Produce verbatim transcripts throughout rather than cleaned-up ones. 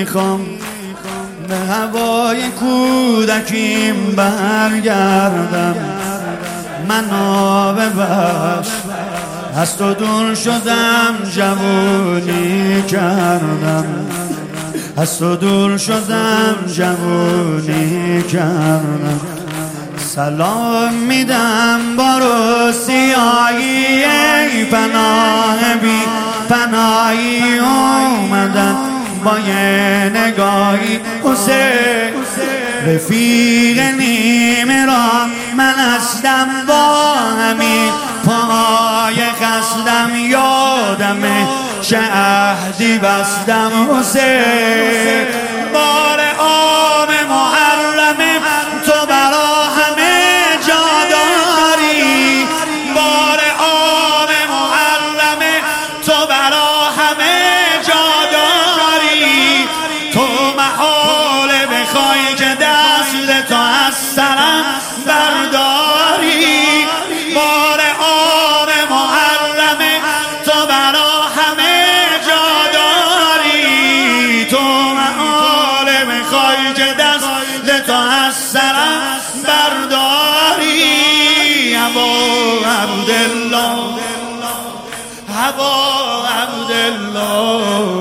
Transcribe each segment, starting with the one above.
میخوام به هوای کودکیم برگردم. منو ببخش از تو دور شدم، جوونی کردم. از تو دور شدم، جوونی کردم. سلام میدم با روسیایی، ای پناه بی پناهی اومدن با یه نگاهی. حسین رفیق نیمه را من هستم، با همین پای خستم یادمه چه عهدی بستم. حسین بار آم محرمه تو برا همه جا داری، بار آم محرمه تو برا همه جا داری. تو محاله بخوای که دست تو از سرم برداری، بار آم محرمه تو برا همه جا داری. تو محاله بخوای که دست تو از سرم برداری. ابا عبدالله، ابا عبدالله،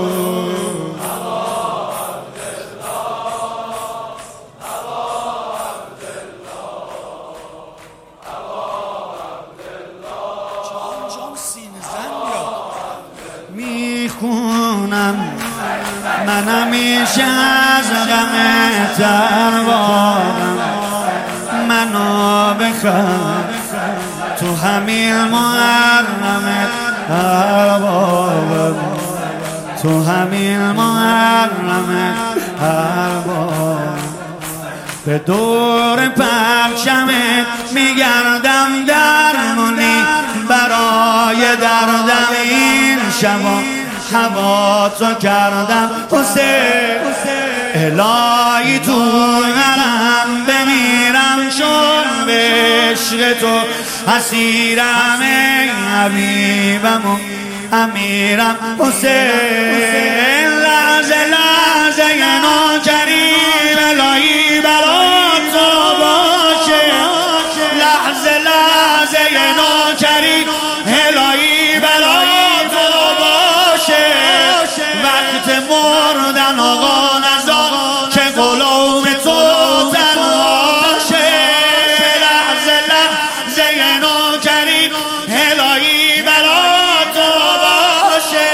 میخونم من همیشه از غم تروارم. منو بخواه تو همین محرمت اربابم، تو همین محرمت اربابم. به دور پرچمت میگردم درمونی برای دردم. این شبا هوا تو کردم حسین، الهی تو غرم بمیرم چون به عشق تو اسیرم. ای حبیبم و امیرم حسین، لحظه لحظه ناکریم الهی برا تو باشه، لحظه لحظه ناکریم الهی برا تو باشه. وقت مردن آقا نزار که غلام تو تنهاشه، لحظه لحظه ناکریم الهی برا تو باشه.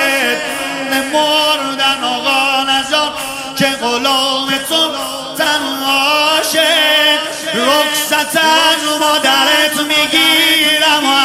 مردن آقا نزار که غلام تو تنهاشه. رخصت از مادرت میگیرم